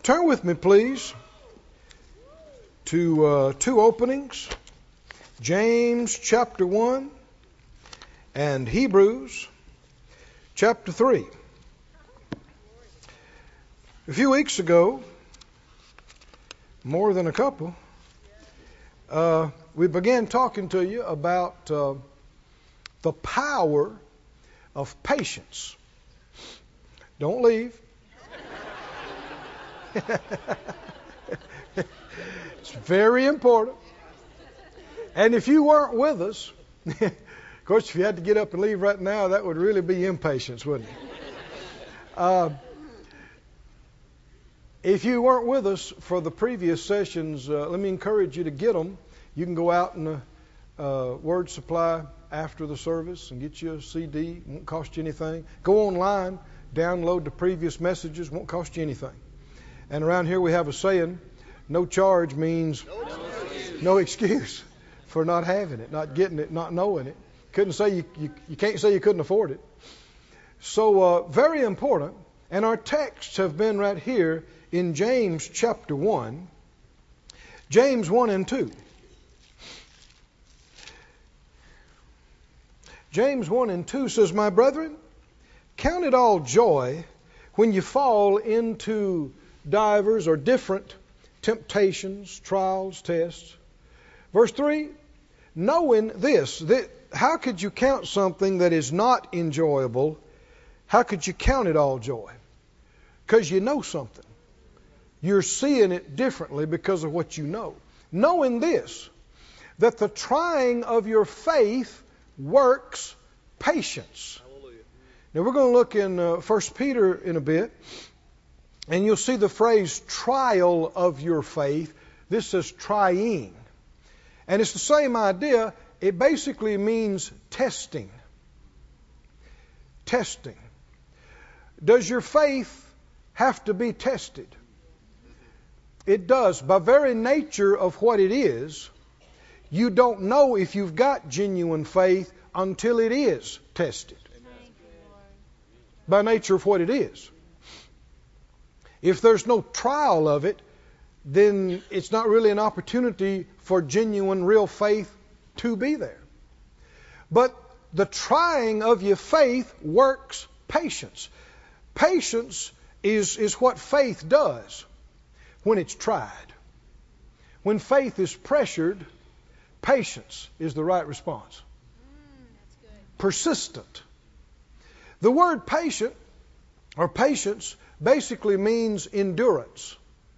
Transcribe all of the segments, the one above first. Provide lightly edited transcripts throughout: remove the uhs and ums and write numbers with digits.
Turn with me, please, to two openings, James chapter 1 and Hebrews chapter 3. A few weeks ago, more than a couple, we began talking to you about the power of patience. Don't leave. It's very important. And if you weren't with us, of course, if you had to get up and leave right now, that would really be impatience, wouldn't it? If you weren't with us for the previous sessions, let me encourage you to get them. You can go out in the Word Supply after the service and get you a CD. It won't cost you anything. Go online, download the previous messages. Won't cost you anything. And around here we have a saying, no charge means no excuse for not having it, not getting it, not knowing it. Couldn't say you can't say you couldn't afford it. So very important. And our texts have been right here in James chapter 1, James 1 and 2. James 1 and 2 says, "My brethren, count it all joy when you fall into divers or different temptations, trials, tests." Verse 3, knowing this, that how could you count something that is not enjoyable? How could you count it all joy? Because you know something. You're seeing it differently because of what you know. Knowing this, that the trying of your faith works patience. Hallelujah. Now we're going to look in 1 Peter in a bit. And you'll see the phrase trial of your faith. This says trying. And it's the same idea. It basically means testing. Testing. Does your faith have to be tested? It does. By very nature of what it is, you don't know if you've got genuine faith until it is tested. By nature of what it is. If there's no trial of it, then it's not really an opportunity for genuine, real faith to be there. But the trying of your faith works patience. Patience is what faith does when it's tried. When faith is pressured, patience is the right response. Persistent. The word patient or patience basically means endurance.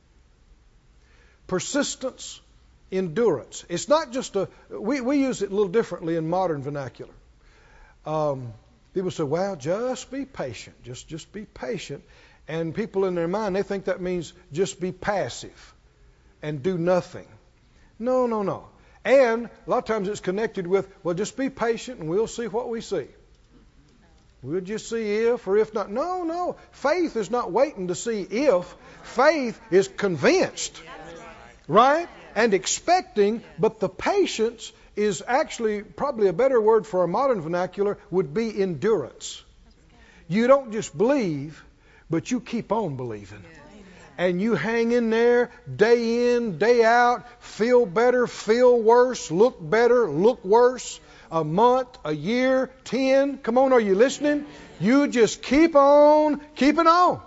Persistence, endurance. It's not just we use it a little differently in modern vernacular. People say, well, just be patient. Just be patient. And people in their mind, they think that means just be passive and do nothing. No. And a lot of times it's connected with, well, just be patient and we'll see what we see. We'll just see if or if not. No. Faith is not waiting to see if. Faith is convinced, right? And expecting, but the patience is actually probably a better word for our modern vernacular would be endurance. You don't just believe, but you keep on believing. And you hang in there day in, day out, feel better, feel worse, look better, look worse. A month, a year, 10. Come on, are you listening? You just keep on keeping on.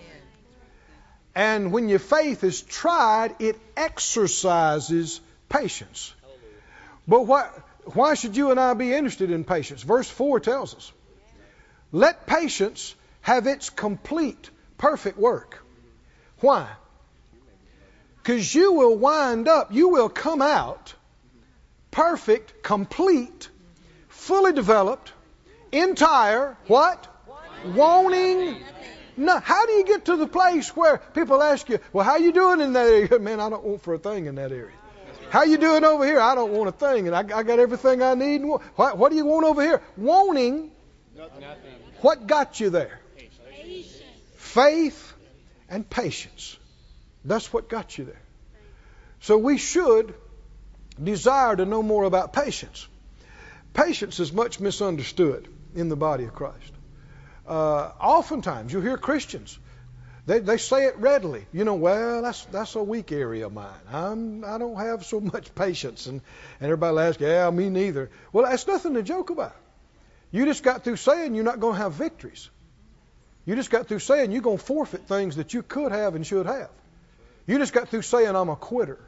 And when your faith is tried, it exercises patience. But why should you and I be interested in patience? Verse 4 tells us, let patience have its complete, perfect work. Why? Because you will come out perfect, complete, fully developed, entire, what? Wanting. No. How do you get to the place where people ask you, well, how you doing in that area? Man, I don't want for a thing in that area. How you doing over here? I don't want a thing, and I got everything I need. What do you want over here? Wanting. Nothing. What got you there? Patience. Faith and patience. That's what got you there. So we should desire to know more about patience. Patience is much misunderstood in the body of Christ. Oftentimes you hear Christians They say it readily. Well, that's a weak area of mine. I don't have so much patience. And everybody will ask, yeah, me neither. Well, that's nothing to joke about. You just got through saying you're not going to have victories. You just got through saying you're going to forfeit things that you could have and should have. You just got through saying I'm a quitter.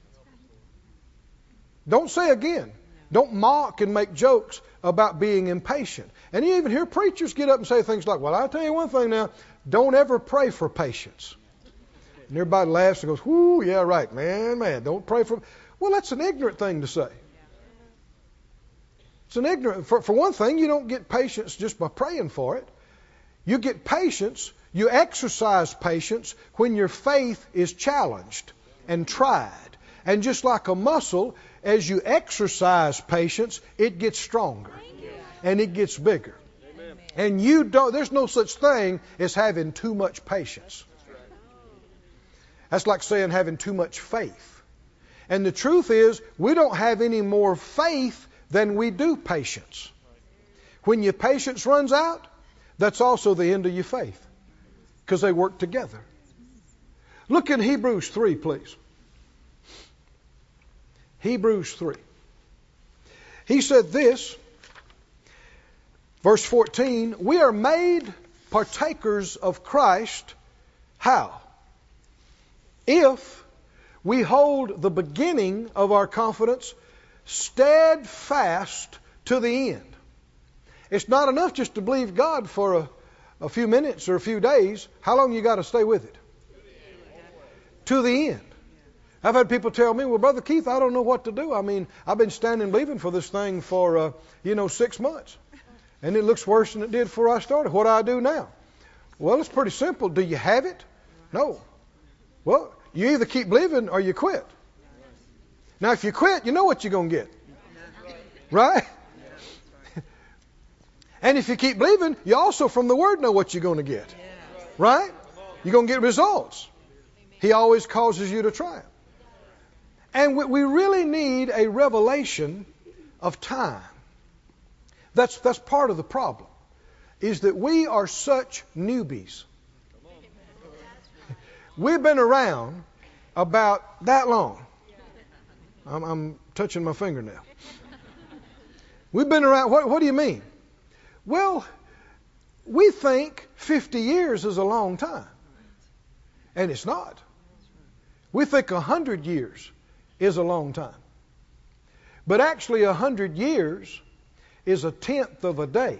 Don't say again. Don't mock and make jokes about being impatient. And you even hear preachers get up and say things like, well, I'll tell you one thing now. Don't ever pray for patience. And everybody laughs and goes, whoo, yeah, right, man, don't pray for... Well, that's an ignorant thing to say. It's an ignorant... For one thing, you don't get patience just by praying for it. You get patience, you exercise patience when your faith is challenged and tried. And just like a muscle, as you exercise patience, it gets stronger and it gets bigger. And there's no such thing as having too much patience. That's like saying having too much faith. And the truth is, we don't have any more faith than we do patience. When your patience runs out, that's also the end of your faith, because they work together. Look in Hebrews 3, please. Hebrews 3. He said this, verse 14, we are made partakers of Christ. How? If we hold the beginning of our confidence steadfast to the end. It's not enough just to believe God for a few minutes or a few days. How long you got to stay with it? To the end. I've had people tell me, well, Brother Keith, I don't know what to do. I mean, I've been standing believing for this thing for, 6 months. And it looks worse than it did before I started. What do I do now? Well, it's pretty simple. Do you have it? No. Well, you either keep believing or you quit. Now, if you quit, you know what you're going to get. Right? And if you keep believing, you also from the Word know what you're going to get. Right? You're going to get results. He always causes you to triumph. And we really need a revelation of time. That's part of the problem, is that we are such newbies. We've been around about that long. I'm touching my finger now. We've been around, what do you mean? Well, we think 50 years is a long time. And it's not. We think 100 years is a long time. But actually 100 years is 1/10 of a day.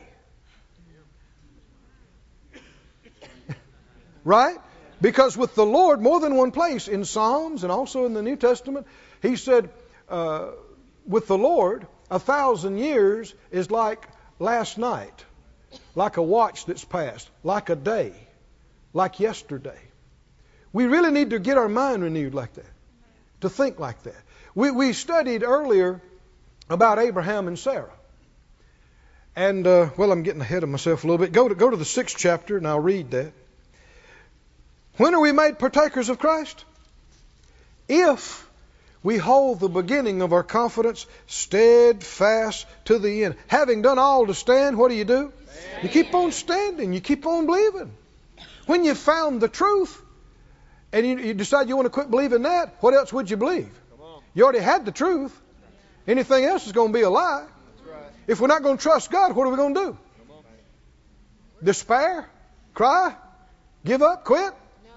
Right? Because with the Lord, more than one place in Psalms and also in the New Testament, He said, with the Lord, 1,000 years is like last night, like a watch that's passed, like a day, like yesterday. We really need to get our mind renewed like that, to think like that. We studied earlier about Abraham and Sarah. And, I'm getting ahead of myself a little bit. Go to the 6th chapter and I'll read that. When are we made partakers of Christ? If we hold the beginning of our confidence steadfast to the end. Having done all to stand, what do? You keep on standing. You keep on believing. When you've found the truth and you decide you want to quit believing that, what else would you believe? You already had the truth. Anything else is going to be a lie. If we're not going to trust God, what are we going to do? Despair? Cry? Give up? Quit?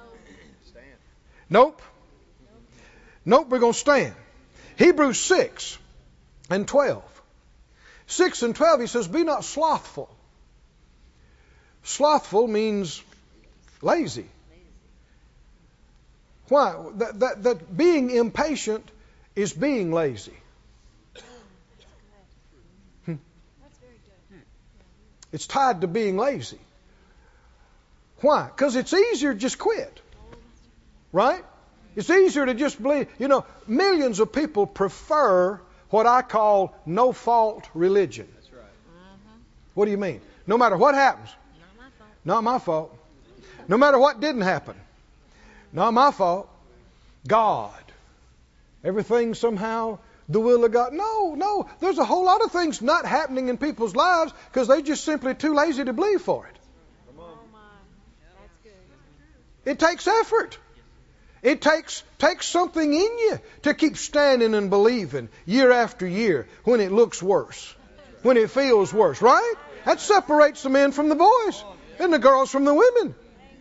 Nope. Nope, we're going to stand. Hebrews 6 and 12. 6 and 12, he says, be not slothful. Slothful means lazy. Why? That being impatient is being lazy. It's tied to being lazy. Why? Because it's easier to just quit. Right? It's easier to just believe. Millions of people prefer what I call no-fault religion. That's right. What do you mean? No matter what happens. Not my fault. No matter what didn't happen. Not my fault. God. Everything somehow the will of God. No. There's a whole lot of things not happening in people's lives because they're just simply too lazy to believe for it. It takes effort. It takes something in you to keep standing and believing year after year when it looks worse, when it feels worse, right? That separates the men from the boys and the girls from the women.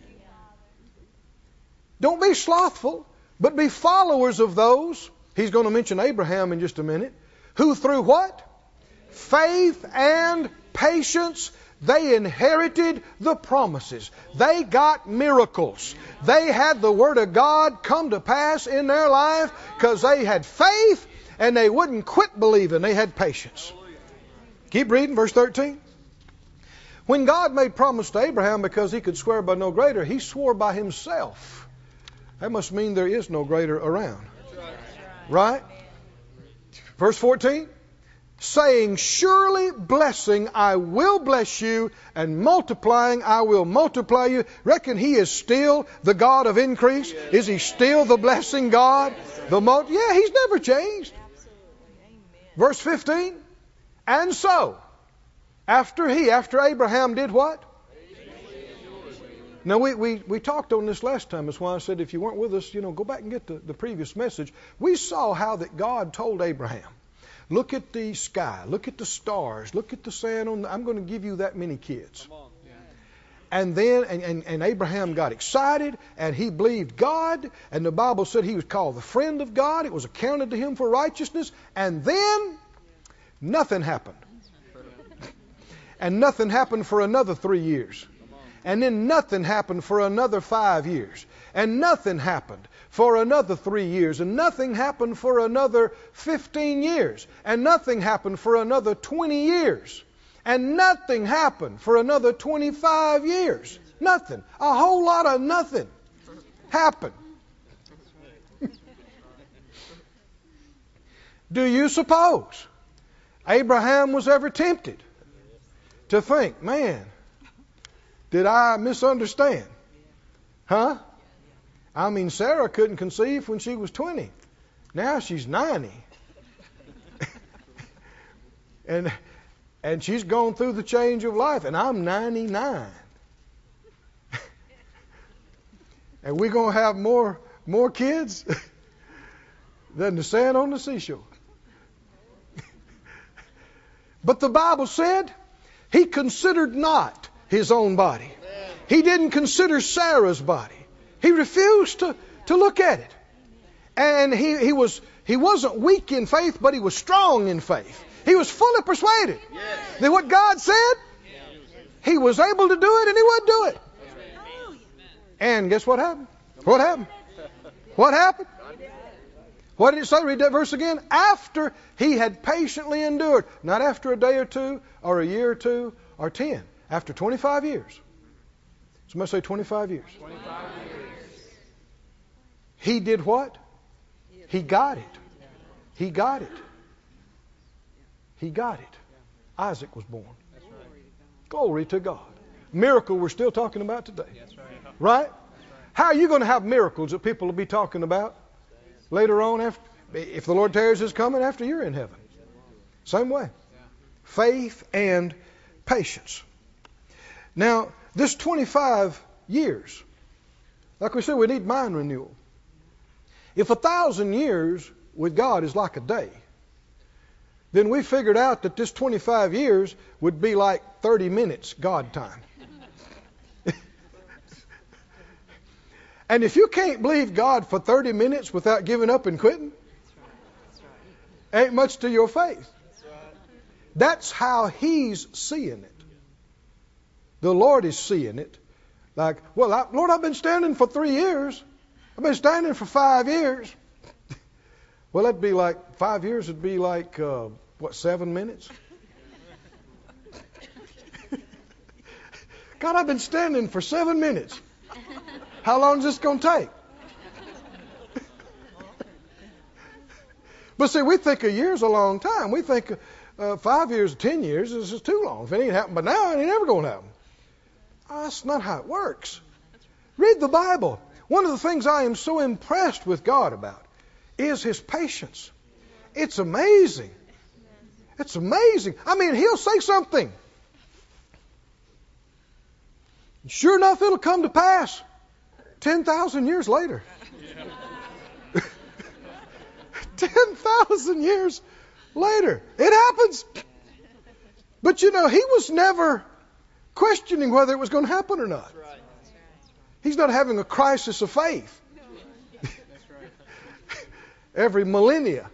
Don't be slothful, but be followers of those. He's going to mention Abraham in just a minute. Who through what? Faith and patience, they inherited the promises. They got miracles. They had the Word of God come to pass in their life because they had faith and they wouldn't quit believing. They had patience. Keep reading, verse 13. When God made promise to Abraham because he could swear by no greater, he swore by himself. That must mean there is no greater around. Right? Verse 14. Saying, surely blessing I will bless you, and multiplying I will multiply you. Reckon he is still the God of increase? Is he still the blessing God? Yeah, he's never changed. Verse 15. And so, after Abraham did what? Now, we talked on this last time. That's why I said if you weren't with us, go back and get the previous message. We saw how that God told Abraham, look at the sky, look at the stars, look at the sand. I'm going to give you that many kids. And then, and Abraham got excited, and he believed God, and the Bible said he was called the friend of God. It was accounted to him for righteousness. And then, nothing happened. And nothing happened for another 3 years. And then nothing happened for another 5 years. And nothing happened for another 3 years. And nothing happened for another 15 years. And nothing happened for another 20 years. And nothing happened for another 25 years. Nothing. A whole lot of nothing happened. Do you suppose Abraham was ever tempted to think, man, did I misunderstand? Huh? I mean, Sarah couldn't conceive when she was 20. Now she's 90. and she's gone through the change of life, and I'm 99. And we're going to have more kids than the sand on the seashore. But the Bible said he considered not his own body. He didn't consider Sarah's body. He refused to look at it. And he wasn't weak in faith, but he was strong in faith. He was fully persuaded that what God said, he was able to do it and he would do it. And guess what happened? What happened? What happened? What did it say? Read that verse again. After he had patiently endured. Not after a day or two, or a year or two, or 10. After 25 years. Somebody say 25 years. 25 years. He did what? He got it. He got it. He got it. Isaac was born. Glory to God. Miracle we're still talking about today. Right? How are you going to have miracles that people will be talking about later on, if the Lord tarries his coming, after you're in heaven? Same way. Faith and patience. Now, this 25 years, like we said, we need mind renewal. If 1,000 years with God is like a day, then we figured out that this 25 years would be like 30 minutes God time. And if you can't believe God for 30 minutes without giving up and quitting, ain't much to your faith. That's how he's seeing it. The Lord is seeing it. Like, well, Lord, I've been standing for 3 years. I've been standing for 5 years. Well, that'd be like, 5 years would be like, 7 minutes? God, I've been standing for 7 minutes. How long is this going to take? But see, we think a year's a long time. We think 5 years, 10 years is just too long. If it ain't happened, but now it ain't ever going to happen. Oh, that's not how it works. Read the Bible. One of the things I am so impressed with God about is his patience. It's amazing. It's amazing. I mean, he'll say something. Sure enough, it'll come to pass. 10,000 years later. 10,000 years later. It happens. But you know, he was never questioning whether it was going to happen or not. He's not having a crisis of faith. Every millennia.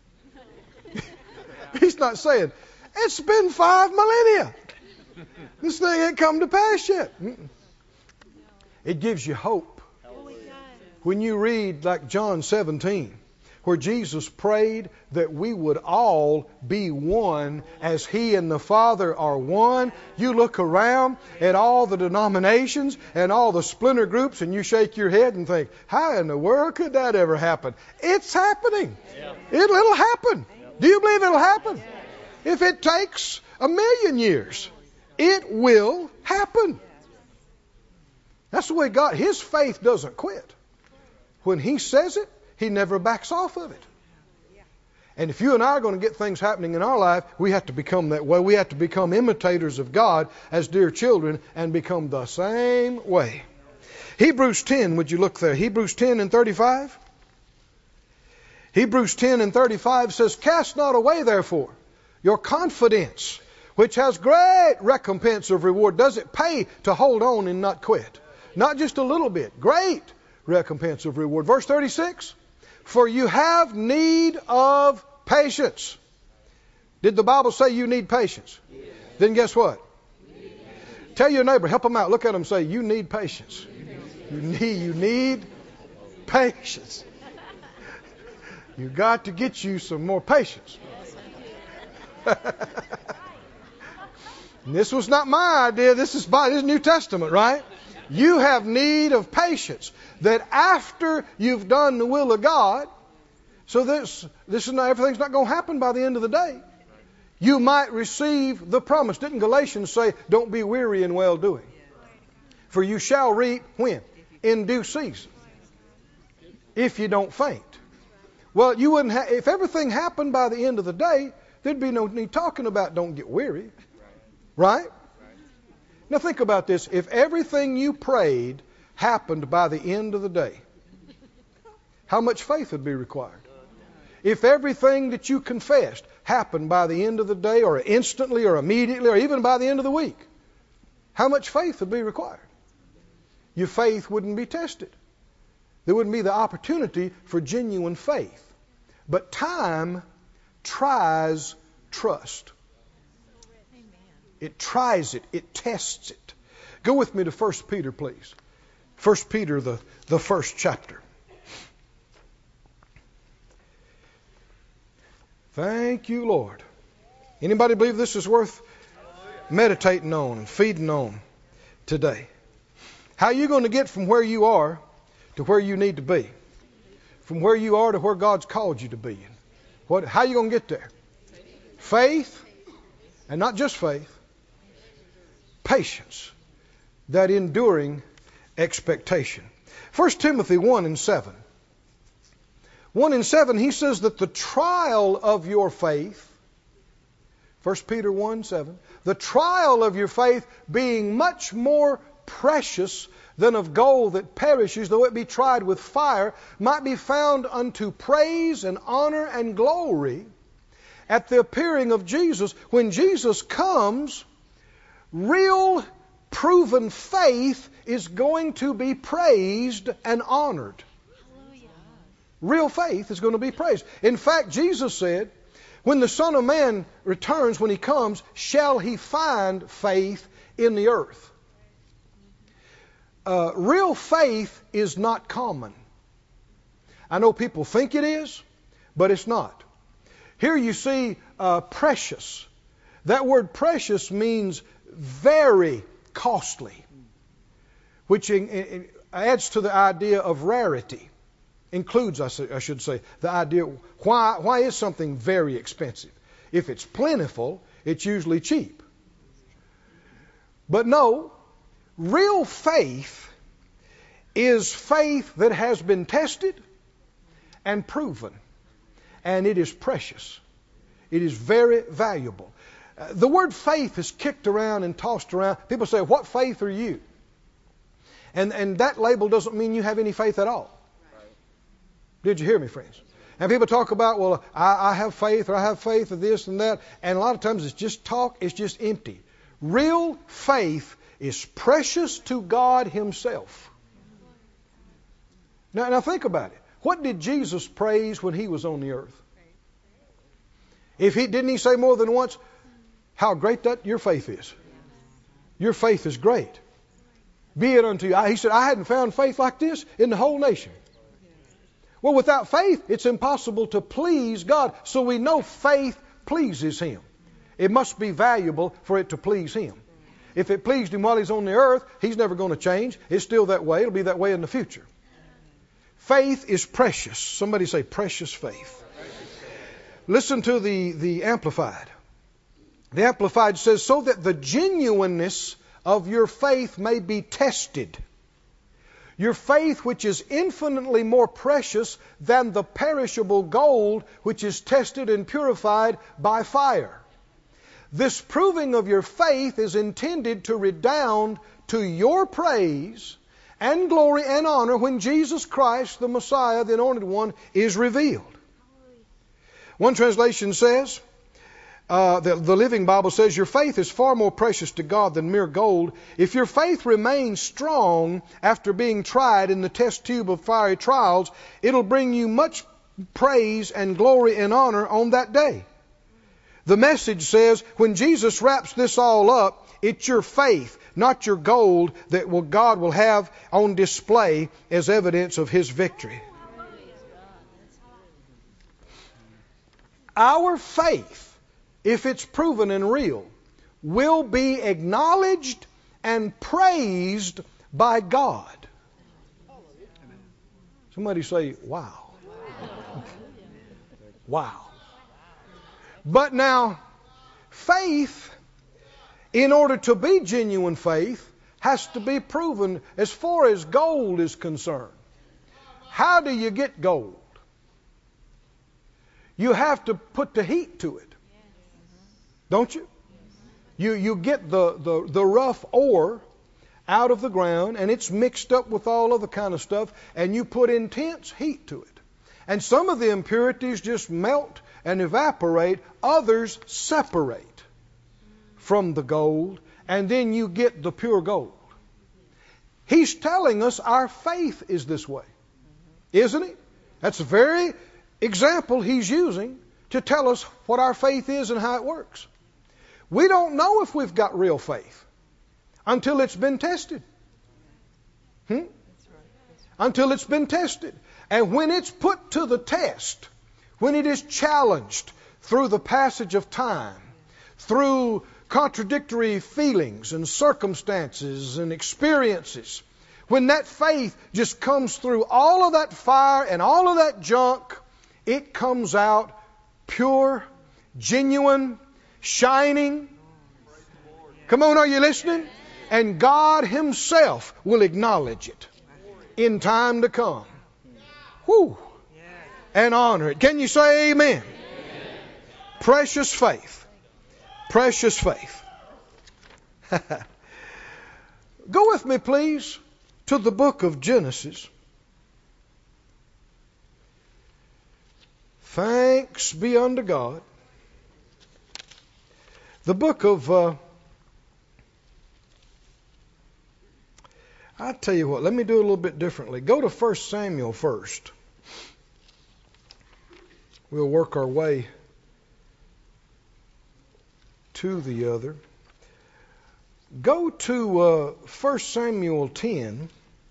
He's not saying, it's been 5 millennia. This thing ain't come to pass yet. It gives you hope. When you read like John 17, where Jesus prayed that we would all be one as He and the Father are one. You look around at all the denominations and all the splinter groups and you shake your head and think, how in the world could that ever happen? It's happening. It'll happen. Do you believe it'll happen? If it takes 1,000,000 years, it will happen. That's the way God, His faith doesn't quit. When He says it, He never backs off of it. And if you and I are going to get things happening in our life, we have to become that way. We have to become imitators of God as dear children and become the same way. Hebrews 10, would you look there? Hebrews 10 and 35. Hebrews 10 and 35 says, cast not away therefore your confidence, which has great recompense of reward. Does it pay to hold on and not quit? Not just a little bit. Great recompense of reward. Verse 36. For you have need of patience. Did the Bible say you need patience? Yes. Then guess what? Tell your neighbor, help them out. Look at them and say, you need patience. You need patience. You got to get you some more patience. This was not my idea. This is New Testament, right? You have need of patience, that after you've done the will of God, so this is not, everything's not going to happen by the end of the day. You might receive the promise. Didn't Galatians say, don't be weary in well doing? For you shall reap when? In due season. If you don't faint. Well, you wouldn't if everything happened by the end of the day, there'd be no need talking about don't get weary. Right? Now think about this. If everything you prayed happened by the end of the day, how much faith would be required? If everything that you confessed happened by the end of the day or instantly or immediately or even by the end of the week, how much faith would be required? Your faith wouldn't be tested. There wouldn't be the opportunity for genuine faith. But time tries trust. It tries it. It tests it. Go with me to 1 Peter, please. 1 Peter, the first chapter. Thank you, Lord. Anybody believe this is worth meditating on and feeding on today? How are you going to get from where you are to where you need to be? From where you are to where God's called you to be? How are you going to get there? Faith, and not just faith. Patience, that enduring expectation. 1 Timothy 1 and 7. 1 and 7, he says that the trial of your faith, 1 Peter 1, 7, the trial of your faith being much more precious than of gold that perishes, though it be tried with fire, might be found unto praise and honor and glory at the appearing of Jesus. When Jesus comes, real proven faith is going to be praised and honored. Real faith is going to be praised. In fact, Jesus said, when the Son of Man returns, when He comes, shall He find faith in the earth? Real faith is not common. I know people think it is, but it's not. Here you see precious. That word precious means very costly, which adds to the idea of rarity. Includes, I should say, the idea, why is something very expensive? If it's plentiful, it's usually cheap. But no, real faith is faith that has been tested and proven. And it is precious. It is very valuable. The word faith is kicked around and tossed around. People say, what faith are you? And that label doesn't mean you have any faith at all. Did you hear me, friends? And people talk about, well, I have faith, or I have faith of this and that. And a lot of times it's just talk, it's just empty. Real faith is precious to God Himself. Now think about it. What did Jesus praise when He was on the earth? Didn't He say more than once, how great that your faith is? Your faith is great. Be it unto you. He said, I hadn't found faith like this in the whole nation. Well, without faith, it's impossible to please God. So we know faith pleases Him. It must be valuable for it to please Him. If it pleased Him while He's on the earth, He's never going to change. It's still that way. It'll be that way in the future. Faith is precious. Somebody say precious faith. Listen to the Amplified. The Amplified says, so that the genuineness of your faith may be tested. Your faith, which is infinitely more precious than the perishable gold, which is tested and purified by fire. This proving of your faith is intended to redound to your praise and glory and honor when Jesus Christ, the Messiah, the Anointed One, is revealed. One translation says, the Living Bible says, your faith is far more precious to God than mere gold. If your faith remains strong after being tried in the test tube of fiery trials, it'll bring you much praise and glory and honor on that day. The Message says, when Jesus wraps this all up, it's your faith, not your gold, that God will have on display as evidence of His victory. Our faith, if it's proven and real, will be acknowledged and praised by God. Somebody say, wow. Wow. But now, faith, in order to be genuine faith, has to be proven as far as gold is concerned. How do you get gold? You have to put the heat to it. Don't you? You get the rough ore out of the ground, and it's mixed up with all other kind of stuff, and you put intense heat to it. And some of the impurities just melt and evaporate. Others separate from the gold, and then you get the pure gold. He's telling us our faith is this way. Isn't he? That's the very example he's using to tell us what our faith is and how it works. We don't know if we've got real faith until it's been tested. Until it's been tested. And when it's put to the test, when it is challenged through the passage of time, through contradictory feelings and circumstances and experiences, when that faith just comes through all of that fire and all of that junk, it comes out pure, genuine, shining. Come on, are you listening? And God Himself will acknowledge it in time to come. Whew. And honor it. Can you say amen? Precious faith. Precious faith. Go with me, please, to the book of Genesis. Thanks be unto God. The book of, I'll tell you what, let me do it a little bit differently. Go to 1 Samuel first. We'll work our way to the other. Go to 1 Samuel 10.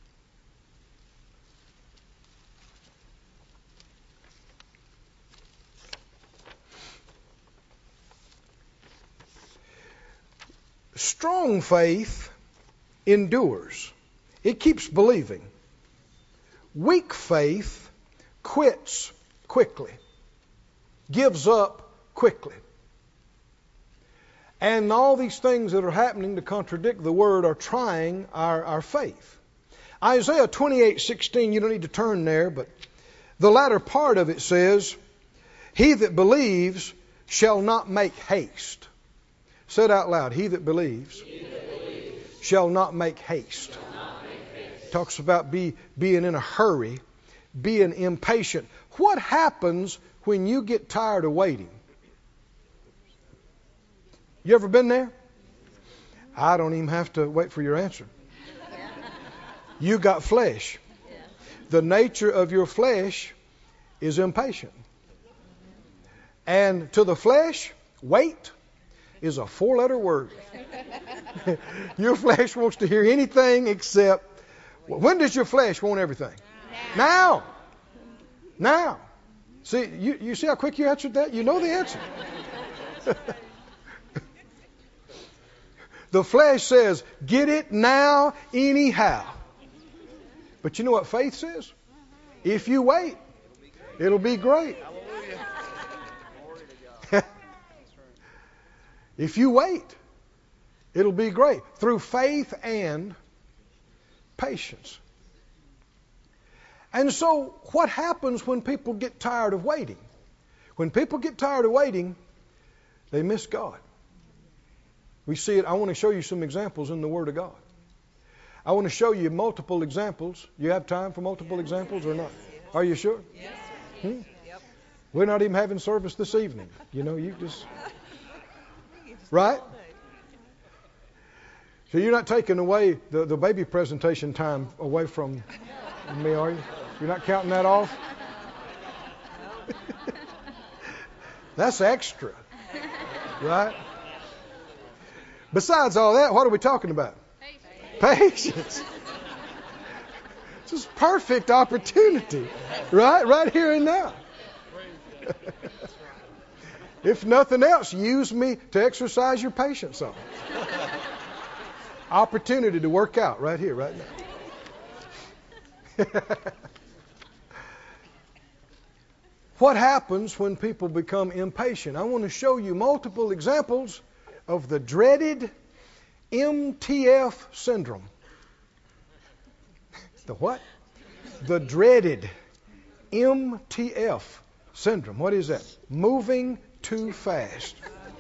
Strong faith endures. It keeps believing. Weak faith quits quickly, gives up quickly. And all these things that are happening to contradict the Word are trying our faith. Isaiah 28:16, you don't need to turn there, but the latter part of it says, he that believes shall not make haste. Say it out loud. He that believes shall not make haste. talks about being in a hurry, being impatient. What happens when you get tired of waiting? You ever been there? I don't even have to wait for your answer. You got flesh. The nature of your flesh is impatient. And to the flesh, wait is a 4-letter word. Your flesh wants to hear anything except, when does your flesh want everything? Now. Now. See, you see how quick you answered that? You know the answer. The flesh says, get it now, anyhow. But you know what faith says? If you wait, it'll be great. If you wait, it'll be great. Through faith and patience. And so what happens when people get tired of waiting? When people get tired of waiting, they miss God. We see it. I want to show you some examples in the Word of God. I want to show you multiple examples. You have time for multiple examples or not? Are you sure? Yes. We're not even having service this evening. You just... Right? So you're not taking away the baby presentation time away from me, are you? You're not counting that off? That's extra. Right? Besides all that, what are we talking about? Patience. It's just perfect opportunity. Right here and now. If nothing else, use me to exercise your patience on. Opportunity to work out right here, right now. What happens when people become impatient? I want to show you multiple examples of the dreaded MTF syndrome. The what? The dreaded MTF syndrome. What is that? Moving too fast.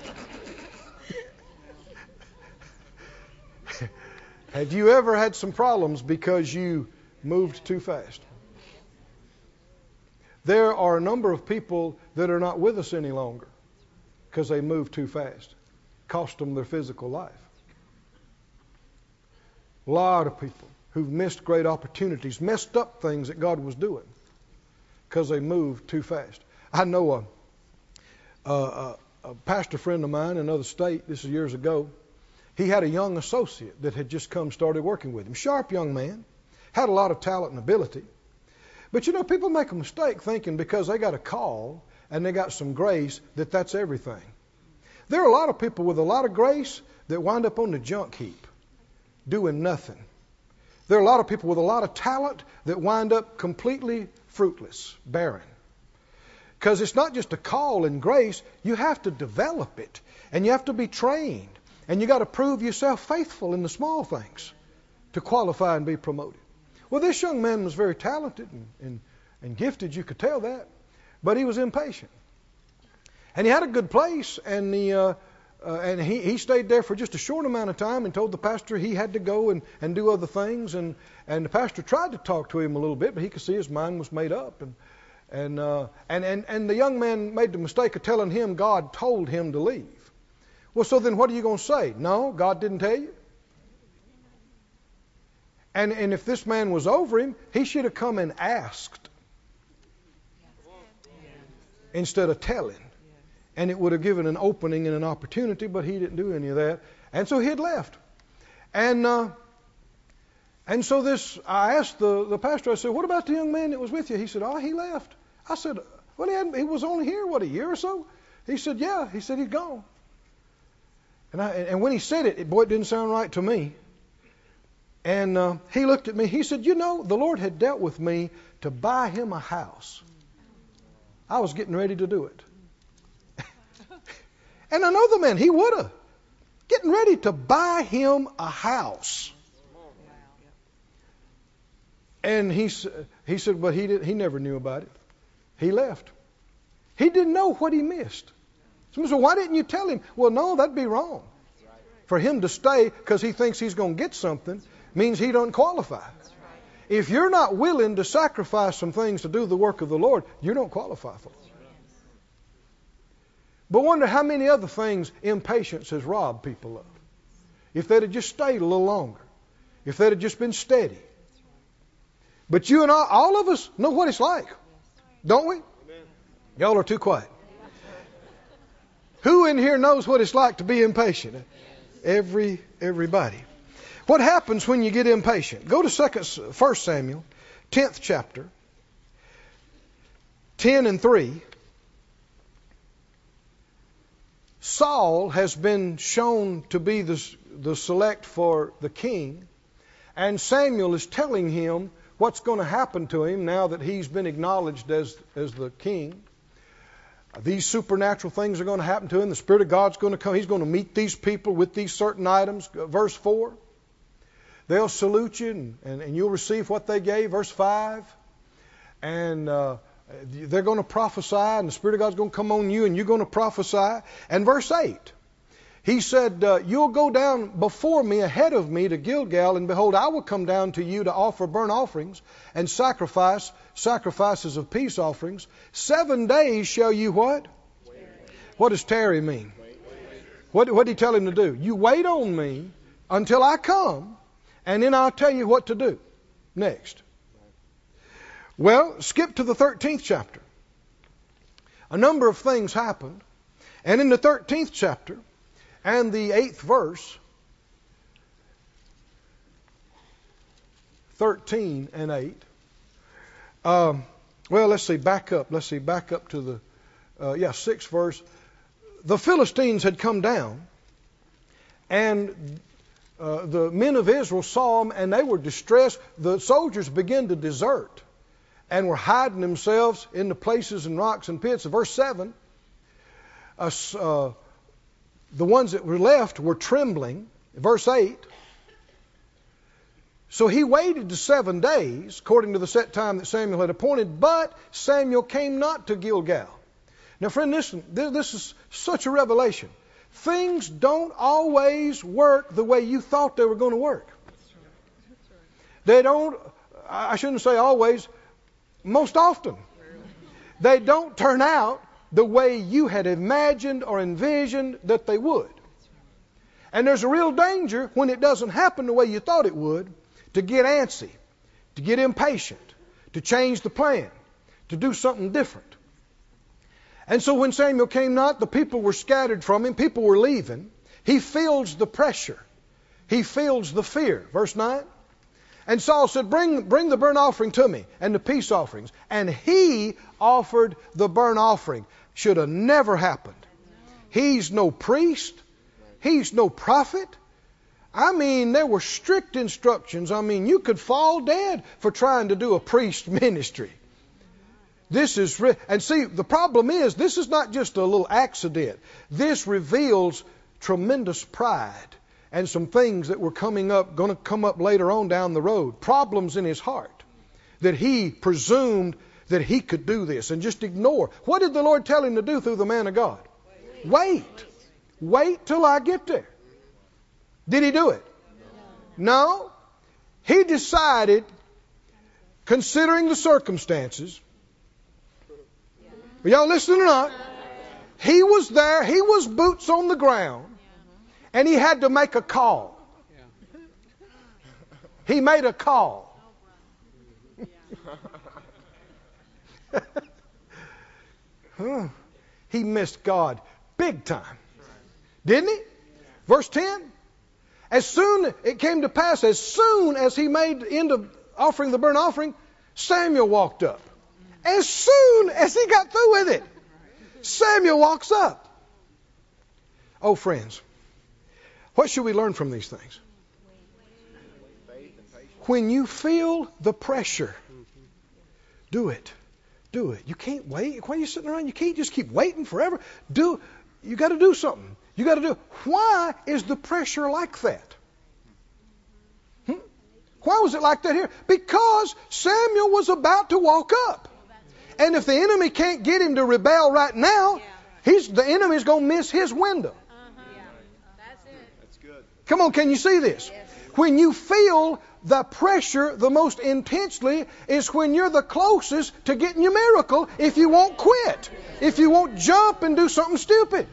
Have you ever had some problems because you moved too fast? There are a number of people that are not with us any longer because they moved too fast. Cost them their physical life. A lot of people who've missed great opportunities, messed up things that God was doing because they moved too fast. I know a pastor friend of mine in another state, this is years ago, he had a young associate that had just started working with him. Sharp young man, had a lot of talent and ability. But people make a mistake thinking because they got a call and they got some grace that's everything. There are a lot of people with a lot of grace that wind up on the junk heap doing nothing. There are a lot of people with a lot of talent that wind up completely fruitless, barren. Because it's not just a call and grace, you have to develop it and you have to be trained and you got to prove yourself faithful in the small things to qualify and be promoted. Well, this young man was very talented and gifted, you could tell that, but he was impatient. And he had a good place, and he stayed there for just a short amount of time and told the pastor he had to go and do other things. And the pastor tried to talk to him a little bit, but he could see his mind was made up. And the young man made the mistake of telling him God told him to leave. Well, so then what are you going to say? No, God didn't tell you? And if this man was over him, he should have come and asked instead of telling. And it would have given an opening and an opportunity, but he didn't do any of that. And so he had left. And so I asked the pastor, I said, what about the young man that was with you? He said, he left. I said, well, he was only here, a year or so? He said, yeah. He said, he's gone. And when he said it, it didn't sound right to me. And he looked at me. He said, the Lord had dealt with me to buy him a house. I was getting ready to do it. And I know the man, he would have. Getting ready to buy him a house. And he said, but he never knew about it. He left. He didn't know what he missed. So why didn't you tell him? Well, no, that'd be wrong. For him to stay because he thinks he's going to get something means he doesn't qualify. If you're not willing to sacrifice some things to do the work of the Lord, you don't qualify for it. But wonder how many other things impatience has robbed people of. If they'd have just stayed a little longer. If they'd have just been steady. But you and all of us know what it's like. Don't we? Y'all are too quiet. Who in here knows what it's like to be impatient? Everybody. What happens when you get impatient? Go to 1 Samuel, 10th chapter, 10 and 3. Saul has been shown to be the select for the king, and Samuel is telling him what's going to happen to him now that he's been acknowledged as the king. These supernatural things are going to happen to him. The Spirit of God's going to come. He's going to meet these people with these certain items. Verse 4. They'll salute you and you'll receive what they gave. Verse 5. And they're going to prophesy and the Spirit of God's going to come on you and you're going to prophesy. And verse 8. He said, you'll go down before me, ahead of me to Gilgal, and behold, I will come down to you to offer burnt offerings and sacrifices of peace offerings. 7 days shall you what? Wait. What does tarry mean? What did he tell him to do? You wait on me until I come, and then I'll tell you what to do next. Well, skip to the 13th chapter. A number of things happened, and in the 13th chapter, and the 8th verse, 13 and 8. Well, let's see, back up. Let's see, back up to the 6th verse. The Philistines had come down, and the men of Israel saw them, and they were distressed. The soldiers began to desert and were hiding themselves in the places and rocks and pits. Verse 7, the ones that were left were trembling. Verse 8. So he waited the 7 days, according to the set time that Samuel had appointed, but Samuel came not to Gilgal. Now, friend, listen, this is such a revelation. Things don't always work the way you thought they were going to work. They don't, I shouldn't say always, most often. They don't turn out the way you had imagined or envisioned that they would. And there's a real danger when it doesn't happen the way you thought it would, to get antsy, to get impatient, to change the plan, to do something different. And so when Samuel came not, the people were scattered from him, people were leaving. He feels the pressure. He feels the fear. Verse 9. And Saul said, bring the burnt offering to me and the peace offerings. And he offered the burnt offering. Should have never happened. He's no priest. He's no prophet. I mean, there were strict instructions. I mean, you could fall dead for trying to do a priest ministry. And see, the problem is, this is not just a little accident. This reveals tremendous pride and some things that were going to come up later on down the road. Problems in his heart that he presumed that he could do this and just ignore. What did the Lord tell him to do through the man of God? Wait. Wait till I get there. Did he do it? No. He decided, considering the circumstances, are y'all listening or not? He was there, he was boots on the ground, and he had to make a call. He made a call. He missed God big time. Didn't he? Verse 10. It came to pass, as soon as he made end of offering the burnt offering, Samuel walked up. As soon as he got through with it, Samuel walks up. Oh, friends, what should we learn from these things? When you feel the pressure, do it. Do it. You can't wait. Why are you sitting around? You can't just keep waiting forever. You got to do something. You got to do. Why is the pressure like that? Why was it like that here? Because Samuel was about to walk up. And if the enemy can't get him to rebel right now, the enemy's going to miss his window. That's it. That's good. Come on, can you see this? when you feel the pressure the most intensely is when you're the closest to getting your miracle if you won't quit, if you won't jump and do something stupid.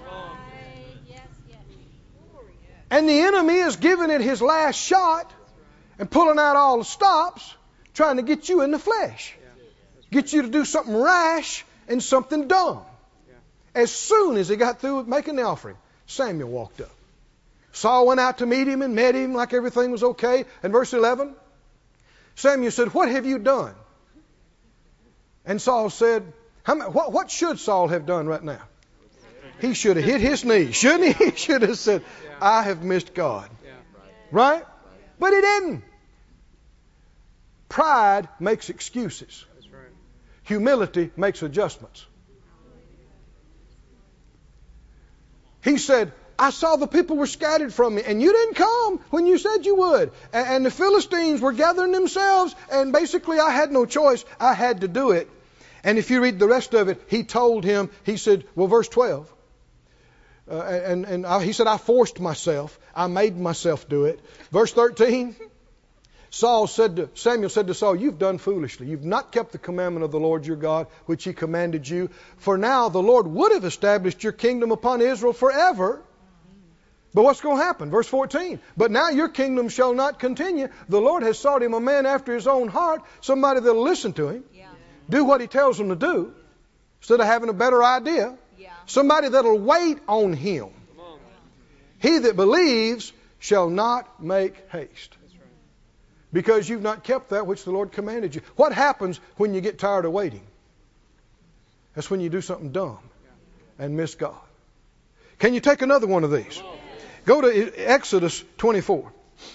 And the enemy is giving it his last shot and pulling out all the stops, trying to get you in the flesh. Get you to do something rash and something dumb. As soon as he got through making the offering, Samuel walked up. Saul went out to meet him and met him like everything was okay. And verse 11, Samuel said, "What have you done?" And Saul said, what should Saul have done right now? He should have hit his knees, shouldn't he? He should have said, "I have missed God." Right? But he didn't. Pride makes excuses. Humility makes adjustments. He said, "I saw the people were scattered from me, and you didn't come when you said you would. And the Philistines were gathering themselves, and basically I had no choice. I had to do it." And if you read the rest of it, he told him, he said, verse 12, he said, "I forced myself. I made myself do it." Verse 13, Samuel said to Saul, "You've done foolishly. You've not kept the commandment of the Lord your God, which he commanded you. For now the Lord would have established your kingdom upon Israel forever." But what's going to happen? Verse 14, "But now your kingdom shall not continue. The Lord has sought him a man after his own heart," somebody that'll listen to him, do what he tells him to do, instead of having a better idea. Somebody that'll wait on him. "He that believes shall not make haste, because you've not kept that which the Lord commanded you." What happens when you get tired of waiting? That's when you do something dumb and miss God. Can you take another one of these? Go to Exodus 24.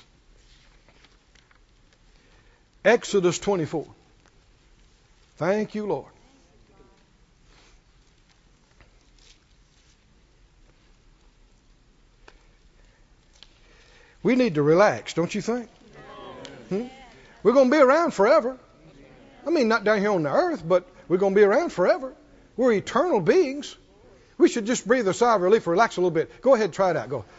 Exodus 24. Thank you, Lord. We need to relax, don't you think? We're going to be around forever. I mean, not down here on the earth, but we're going to be around forever. We're eternal beings. We should just breathe a sigh of relief, relax a little bit. Go ahead, try it out. Go.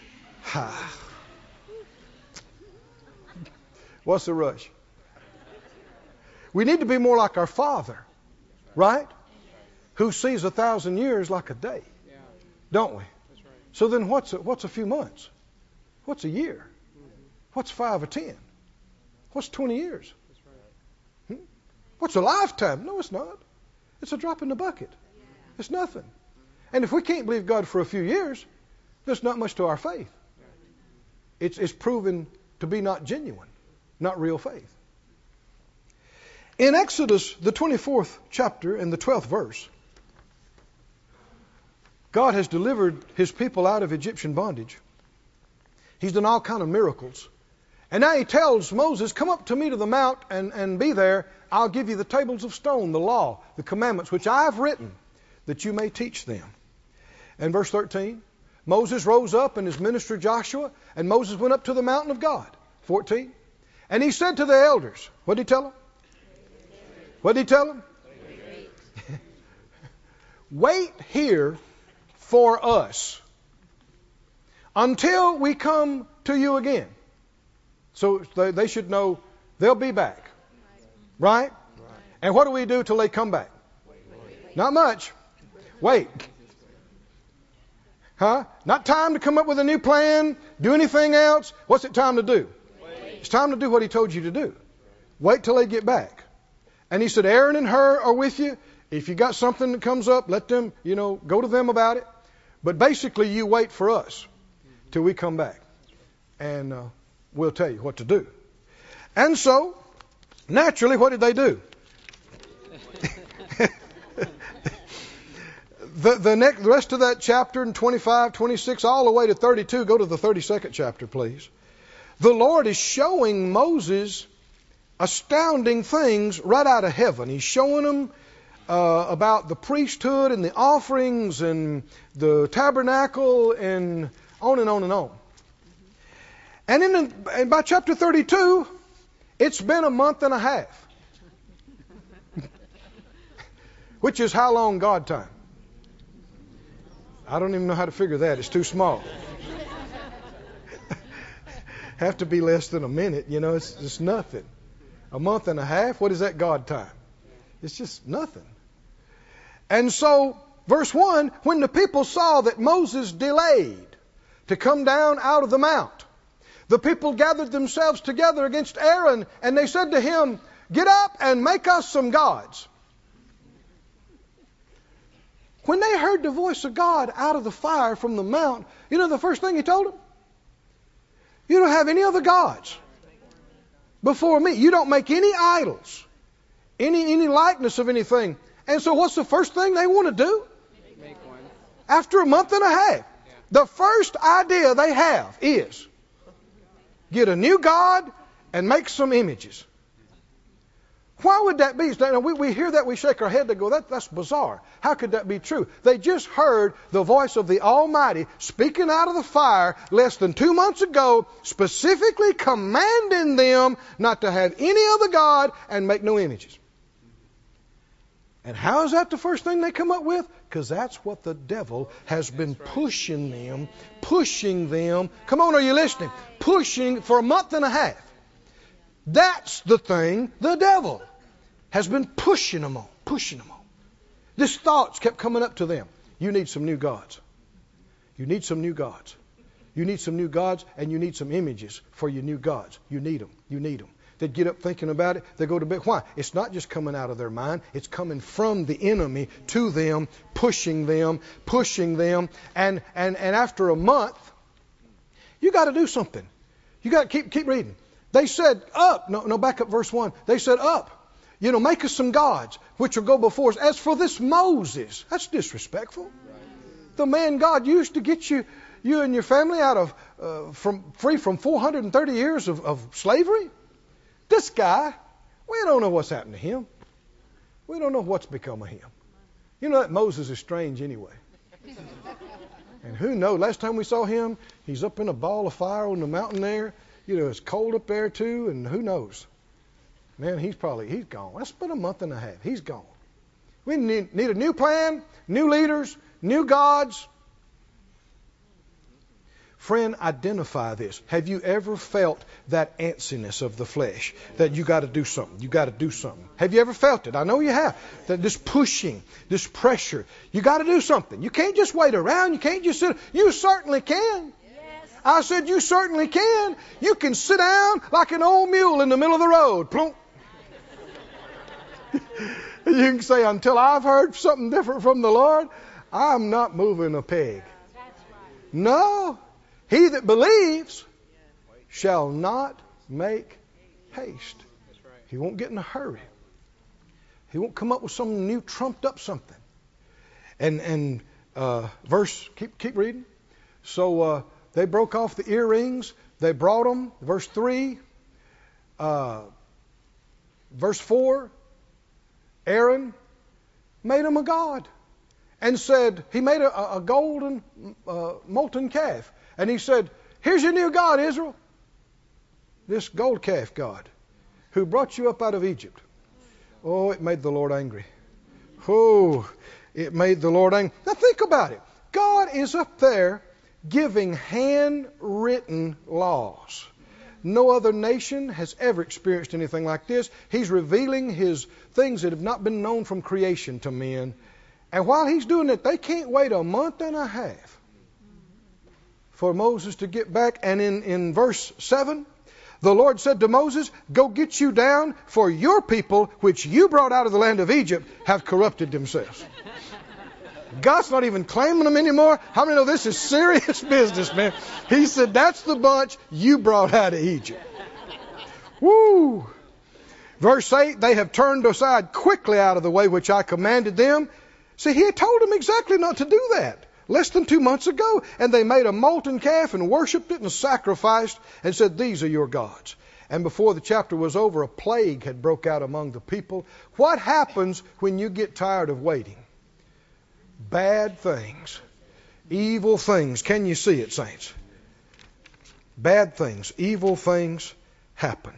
What's the rush? We need to be more like our Father, right? Who sees 1,000 years like a day, don't we? So then what's a few months? What's a year? What's 5 or 10? What's 20 years? What's a lifetime? No, it's not. It's a drop in the bucket. It's nothing. And if we can't believe God for a few years, there's not much to our faith. It's proven to be not genuine, not real faith. In Exodus, the 24th chapter and the 12th verse, God has delivered his people out of Egyptian bondage. He's done all kind of miracles. And now he tells Moses, "Come up to me to the mount and be there. I'll give you the tables of stone, the law, the commandments, which I have written, that you may teach them." And verse 13, Moses rose up and his minister Joshua, and Moses went up to the mountain of God. 14, and he said to the elders, what did he tell them? What did he tell them? Wait here for us until we come to you again. So they should know they'll be back. Right? And what do we do till they come back? Not much. Wait. Not time to come up with a new plan, do anything else. What's it time to do? It's time to do what he told you to do. Wait till they get back. And he said, Aaron and Hur are with you. If you got something that comes up, let them, go to them about it. But basically, you wait for us till we come back. And we'll tell you what to do. And so, naturally, what did they do? The rest of that chapter in 25, 26, all the way to 32, go to the 32nd chapter, please. The Lord is showing Moses astounding things right out of heaven. He's showing them about the priesthood and the offerings and the tabernacle and on and on and on. And by chapter 32, it's been a month and a half. Which is how long God time? I don't even know how to figure that. It's too small. have to be less than a minute. It's just nothing. A month and a half, what is that God time? It's just nothing. And so, verse 1, when the people saw that Moses delayed to come down out of the mount, the people gathered themselves together against Aaron, and they said to him, "Get up and make us some gods." When they heard the voice of God out of the fire from the mount, the first thing he told them? You don't have any other gods before me. You don't make any idols, any likeness of anything. And so what's the first thing they want to do? Make one. After a month and a half. The first idea they have is get a new God and make some images. Why would that be? Now, we hear that, we shake our head, and go, that's bizarre. How could that be true? They just heard the voice of the Almighty speaking out of the fire less than 2 months ago, specifically commanding them not to have any other God and make no images. And how is that the first thing they come up with? Because that's what the devil has been pushing them. Come on, are you listening? Pushing for a month and a half. That's the thing the devil has been pushing them on. This thoughts kept coming up to them. You need some new gods. You need some new gods. You need some new gods, and you need some images for your new gods. You need them. They'd get up thinking about it. They go to bed. Why? It's not just coming out of their mind. It's coming from the enemy to them, pushing them. And after a month, you got to do something. You got to keep reading. They said, up. No, back up verse 1. They said, up. Make us some gods, which will go before us. As for this Moses, that's disrespectful. The man God used to get you and your family out of free from 430 years of slavery. This guy, we don't know what's happened to him. We don't know what's become of him. That Moses is strange anyway. And who knows? Last time we saw him, he's up in a ball of fire on the mountain there. It's cold up there too, and who knows? Man, he's gone. That's been a month and a half. He's gone. We need a new plan, new leaders, new gods. Friend, identify this. Have you ever felt that antsiness of the flesh? That you got to do something. Have you ever felt it? I know you have. That this pushing, this pressure. You got to do something. You can't just wait around. You can't just sit. You certainly can. I said, you certainly can. You can sit down like an old mule in the middle of the road. Plunk. You can say, until I've heard something different from the Lord, I'm not moving a peg. No. He that believes shall not make haste. He won't get in a hurry. He won't come up with some new trumped up something. And verse, keep reading. So they broke off the earrings. They brought them. Verse 3. Verse 4. Aaron made him a god. And said, he made a golden molten calf. And he said, here's your new God, Israel. This gold calf God who brought you up out of Egypt. Oh, it made the Lord angry. Oh, it made the Lord angry. Now think about it. God is up there giving handwritten laws. No other nation has ever experienced anything like this. He's revealing his things that have not been known from creation to men. And while he's doing it, they can't wait a month and a half for Moses to get back. And in verse 7, the Lord said to Moses, go get you down, for your people, which you brought out of the land of Egypt, have corrupted themselves. God's not even claiming them anymore. How many know this is serious business, man? He said, that's the bunch you brought out of Egypt. Woo! Verse 8, they have turned aside quickly out of the way which I commanded them. See, he had told them exactly not to do that less than 2 months ago. And they made a molten calf and worshipped it and sacrificed and said, these are your gods. And before the chapter was over, a plague had broke out among the people. What happens when you get tired of waiting? Bad things. Evil things. Can you see it, saints? Bad things. Evil things happen.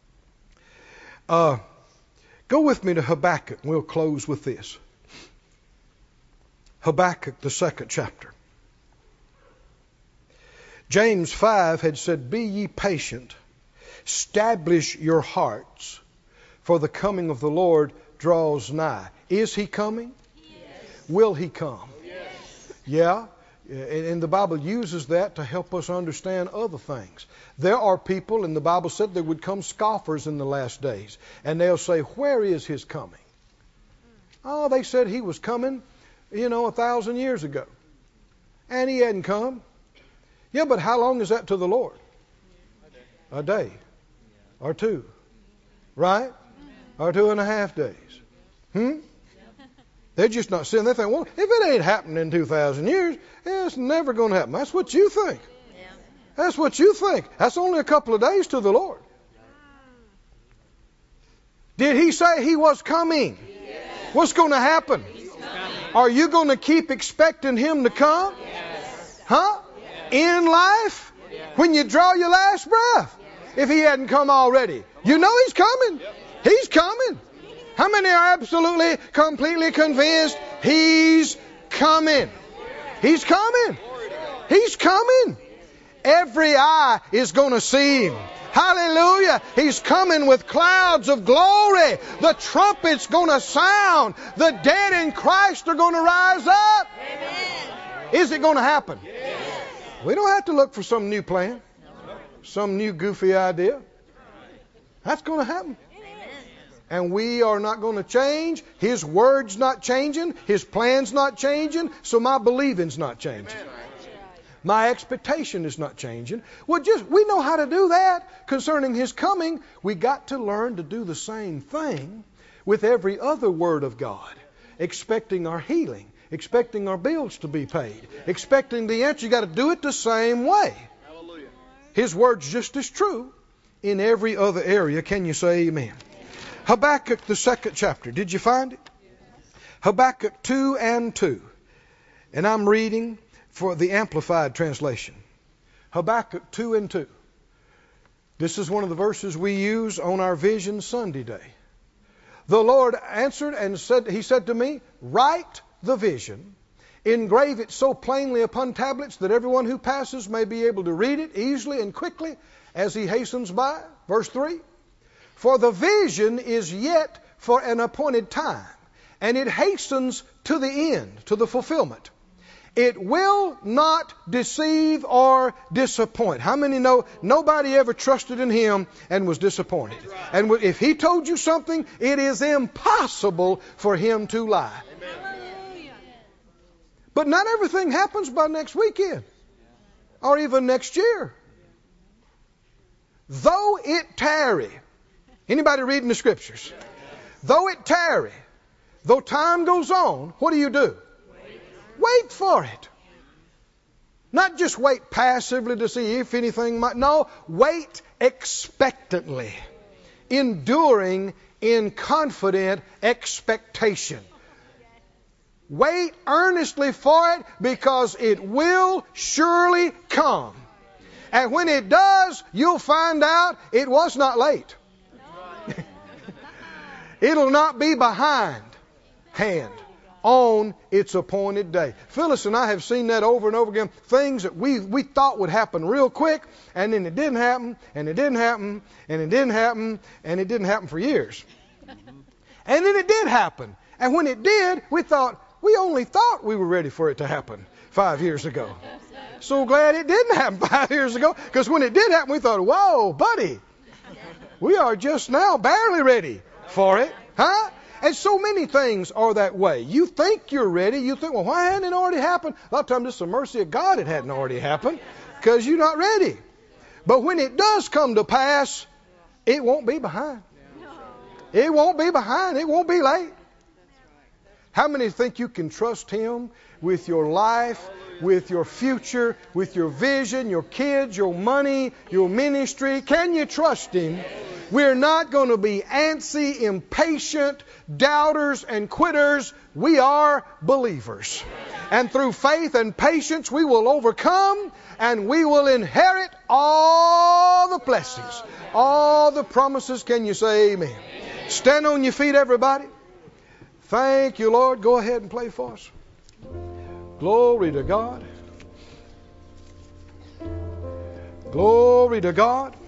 Go with me to Habakkuk. We'll close with this. Habakkuk, the 2nd chapter. James 5 had said, "Be ye patient, establish your hearts, for the coming of the Lord draws nigh." Is He coming? Yes. Will He come? Yes. Yeah. And the Bible uses that to help us understand other things. There are people, and the Bible said there would come scoffers in the last days. And they'll say, "Where is His coming?" Oh, they said He was coming, 1,000 years ago. And He hadn't come. Yeah, but how long is that to the Lord? A day. Or two. Right? Or 2.5 days. They're just not seeing. They think, well, if it ain't happened in 2,000 years, it's never going to happen. That's what you think. Yeah. That's what you think. That's only a couple of days to the Lord. Did He say He was coming? Yes. What's going to happen? He's coming. Are you going to keep expecting Him to come? Yes. Huh? Yes. In life? Yes. When you draw your last breath? If He hadn't come already. You know He's coming. He's coming. How many are absolutely, completely convinced He's coming? He's coming. He's coming. Every eye is going to see Him. Hallelujah. He's coming with clouds of glory. The trumpet's going to sound. The dead in Christ are going to rise up. Amen. Is it going to happen? Yes. We don't have to look for some new plan, some new goofy idea. That's going to happen. And we are not going to change. His word's not changing. His plan's not changing. So my believing's not changing. My expectation is not changing. We know how to do that concerning His coming. We got to learn to do the same thing with every other word of God. Expecting our healing. Expecting our bills to be paid. Expecting the answer. You got to do it the same way. Hallelujah. His word's just as true in every other area. Can you say amen? Habakkuk, the 2nd chapter. Did you find it? Habakkuk 2 and 2. And I'm reading for the Amplified translation. Habakkuk 2 and 2. This is one of the verses we use on our Vision Sunday day. The Lord answered and said, He said to me, "Write the vision, engrave it so plainly upon tablets that everyone who passes may be able to read it easily and quickly as he hastens by." Verse 3. "For the vision is yet for an appointed time, and it hastens to the end, to the fulfillment. It will not deceive or disappoint." How many know nobody ever trusted in Him and was disappointed? And if He told you something, it is impossible for Him to lie. But not everything happens by next weekend or even next year. "Though it tarry." Anybody reading the Scriptures? "Though it tarry," though time goes on, what do? Wait for it. Not just wait passively to see if anything might. No, wait expectantly. Enduring in confident expectation. Wait earnestly for it, because it will surely come. And when it does, you'll find out it was not late. It'll not be behindhand on its appointed day. Phyllis and I have seen that over and over again. Things that we thought would happen real quick, and then it didn't happen, and it didn't happen, and it didn't happen, and it didn't happen for years. And then it did happen. And when it did, we only thought we were ready for it to happen 5 years ago. So glad it didn't happen 5 years ago, because when it did happen, we thought, "Whoa, buddy, we are just now barely ready for it." Huh? And so many things are that way. You think you're ready. You think, well, why hadn't it already happened? A lot of times it's the mercy of God it hadn't already happened, because you're not ready. But when it does come to pass, it won't be behind. It won't be behind. It won't be late. How many think you can trust Him with your life, with your future, with your vision, your kids, your money, your ministry? Can you trust Him? We're not going to be antsy, impatient, doubters, and quitters. We are believers. And through faith and patience, we will overcome, and we will inherit all the blessings, all the promises. Can you say amen? Stand on your feet, everybody. Thank you, Lord. Go ahead and play for us. Glory to God. Glory to God.